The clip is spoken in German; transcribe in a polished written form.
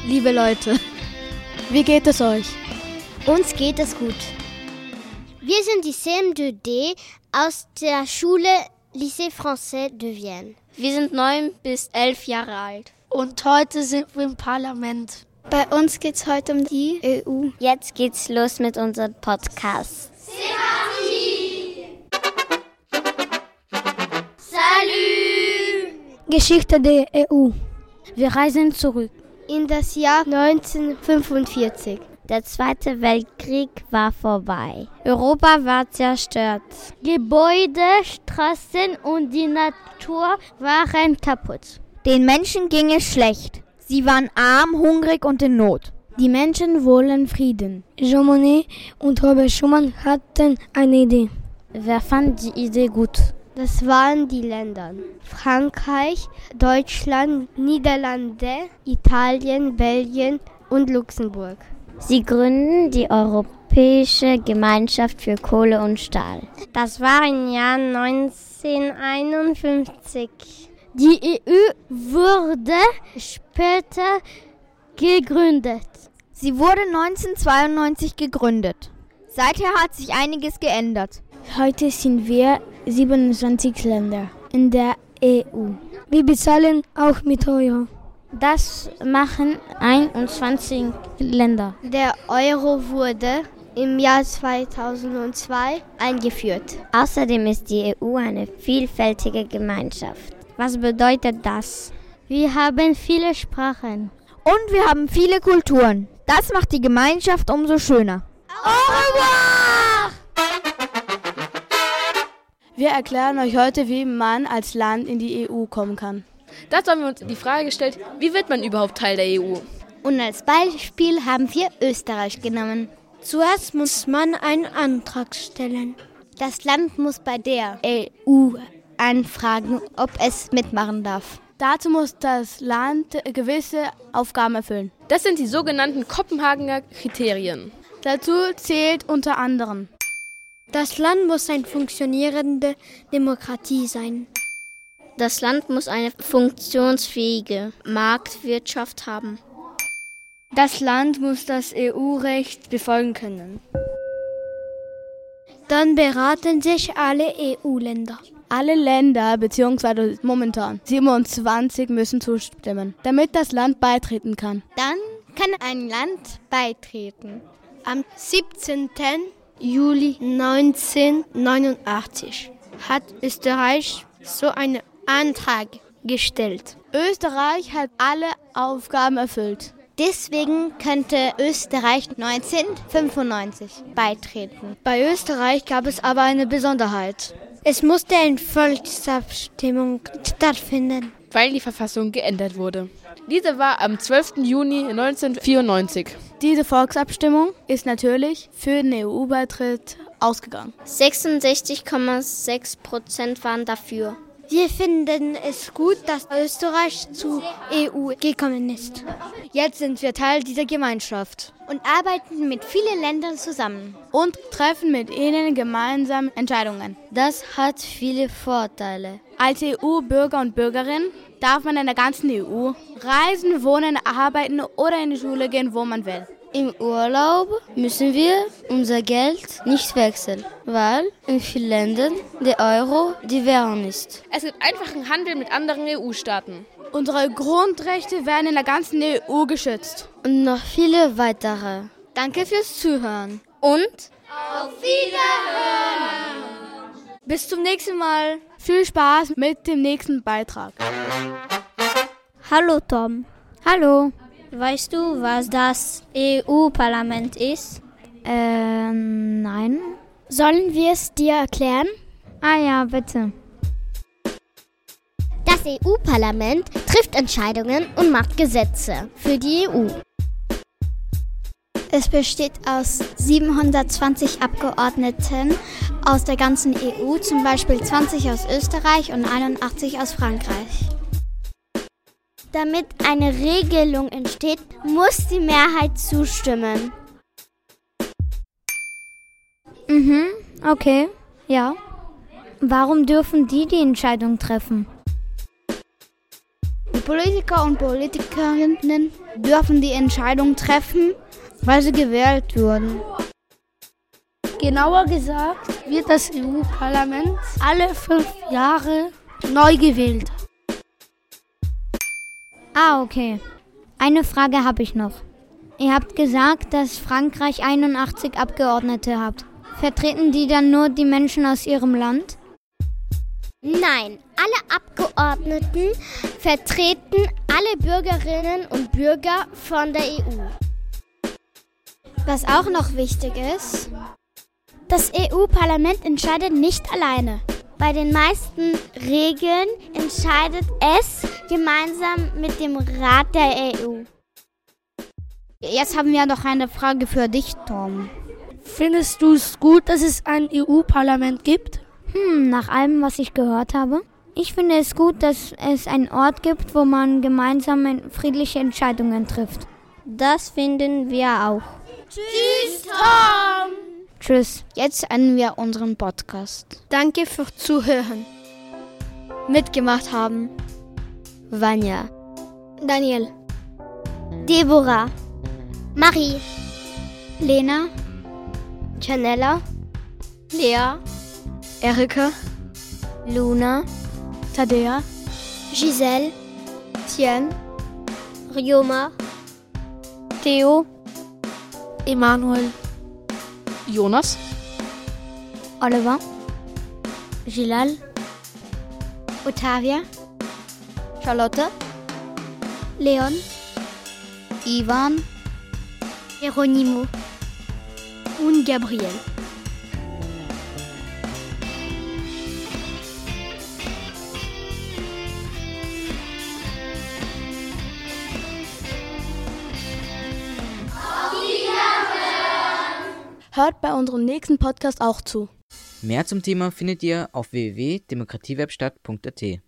Liebe Leute, wie geht es euch? Uns geht es gut. Wir sind die CM2D aus der Schule Lycée Français de Vienne. Wir sind 9 bis 11 Jahre alt. Und heute sind wir im Parlament. Bei uns geht es heute um die EU. Jetzt geht's los mit unserem Podcast. Salut! Geschichte der EU. Wir reisen zurück. In das Jahr 1945. Der Zweite Weltkrieg war vorbei. Europa war zerstört. Gebäude, Straßen und die Natur waren kaputt. Den Menschen ging es schlecht. Sie waren arm, hungrig und in Not. Die Menschen wollen Frieden. Jean Monnet und Robert Schuman hatten eine Idee. Wer fand die Idee gut? Das waren die Länder Frankreich, Deutschland, Niederlande, Italien, Belgien und Luxemburg. Sie gründen die Europäische Gemeinschaft für Kohle und Stahl. Das war im Jahr 1951. Die EU wurde später gegründet. Sie wurde 1992 gegründet. Seither hat sich einiges geändert. Heute sind wir 27 Länder in der EU. Wir bezahlen auch mit Euro. Das machen 21 Länder. Der Euro wurde im Jahr 2002 eingeführt. Außerdem ist die EU eine vielfältige Gemeinschaft. Was bedeutet das? Wir haben viele Sprachen. Und wir haben viele Kulturen. Das macht die Gemeinschaft umso schöner. Au revoir! Wir erklären euch heute, wie man als Land in die EU kommen kann. Dazu haben wir uns die Frage gestellt, wie wird man überhaupt Teil der EU? Und als Beispiel haben wir Österreich genommen. Zuerst muss man einen Antrag stellen. Das Land muss bei der EU anfragen, ob es mitmachen darf. Dazu muss das Land gewisse Aufgaben erfüllen. Das sind die sogenannten Kopenhagener Kriterien. Dazu zählt unter anderem: Das Land muss eine funktionierende Demokratie sein. Das Land muss eine funktionsfähige Marktwirtschaft haben. Das Land muss das EU-Recht befolgen können. Dann beraten sich alle EU-Länder. Alle Länder bzw. momentan 27 müssen zustimmen, damit das Land beitreten kann. Dann kann ein Land beitreten. Am 17. Juli 1989 hat Österreich so einen Antrag gestellt. Österreich hat alle Aufgaben erfüllt. Deswegen könnte Österreich 1995 beitreten. Bei Österreich gab es aber eine Besonderheit. Es musste eine Volksabstimmung stattfinden, weil die Verfassung geändert wurde. Diese war am 12. Juni 1994. Diese Volksabstimmung ist natürlich für den EU-Beitritt ausgegangen. 66,6% waren dafür. Wir finden es gut, dass Österreich zur EU gekommen ist. Jetzt sind wir Teil dieser Gemeinschaft und arbeiten mit vielen Ländern zusammen. Und treffen mit ihnen gemeinsam Entscheidungen. Das hat viele Vorteile. Als EU-Bürger und Bürgerin darf man in der ganzen EU reisen, wohnen, arbeiten oder in die Schule gehen, wo man will. Im Urlaub müssen wir unser Geld nicht wechseln, weil in vielen Ländern der Euro die Währung ist. Es gibt einfachen Handel mit anderen EU-Staaten. Unsere Grundrechte werden in der ganzen EU geschützt. Und noch viele weitere. Danke fürs Zuhören. Und auf Wiederhören! Bis zum nächsten Mal. Viel Spaß mit dem nächsten Beitrag. Hallo Tom. Hallo. Weißt du, was das EU-Parlament ist? Nein. Sollen wir es dir erklären? Ah ja, bitte. Das EU-Parlament trifft Entscheidungen und macht Gesetze für die EU. Es besteht aus 720 Abgeordneten aus der ganzen EU, zum Beispiel 20 aus Österreich und 81 aus Frankreich. Damit eine Regelung entsteht, muss die Mehrheit zustimmen. Okay, ja. Warum dürfen die Entscheidung treffen? Politiker und Politikerinnen dürfen die Entscheidung treffen, weil sie gewählt wurden. Genauer gesagt wird das EU-Parlament alle 5 Jahre neu gewählt. Ah, okay. Eine Frage habe ich noch. Ihr habt gesagt, dass Frankreich 81 Abgeordnete hat. Vertreten die dann nur die Menschen aus ihrem Land? Nein, alle Abgeordneten vertreten alle Bürgerinnen und Bürger von der EU. Was auch noch wichtig ist, das EU-Parlament entscheidet nicht alleine. Bei den meisten Regeln entscheidet es gemeinsam mit dem Rat der EU. Jetzt haben wir noch eine Frage für dich, Tom. Findest du es gut, dass es ein EU-Parlament gibt? Nach allem, was ich gehört habe. Ich finde es gut, dass es einen Ort gibt, wo man gemeinsam friedliche Entscheidungen trifft. Das finden wir auch. Tschüss, Tom! Tschüss. Jetzt enden wir unseren Podcast. Danke fürs Zuhören. Mitgemacht haben Vanya, Daniel, Deborah, Marie, Lena, Janella, Lea, Erika, Luna, Tadea, Giselle, Tien, Ryoma, Theo, Emanuel, Jonas, Oliver, Gilal, Ottavia, Charlotte, Leon, Ivan, Geronimo und Gabriel. hört bei unserem nächsten Podcast auch zu. Mehr zum Thema findet ihr auf www.demokratiewebstadt.at.